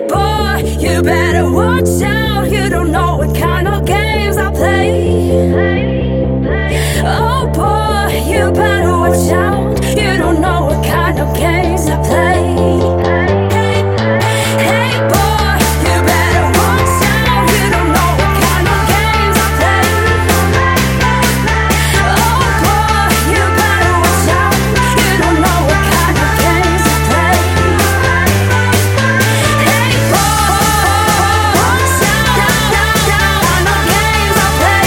Hey boy, you better watch out. You don't know what kind of games I play. Oh boy, you better watch out. You don't know what kind of games I play. Hey boy, you better watch out. You don't know what kind of games I play. Oh boy, you better watch out. You don't know what kind of games I play. Hey boy, watch out. Kind of games I play.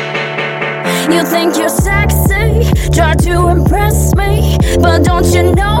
You think you're sexy, try to impress me, but don't you know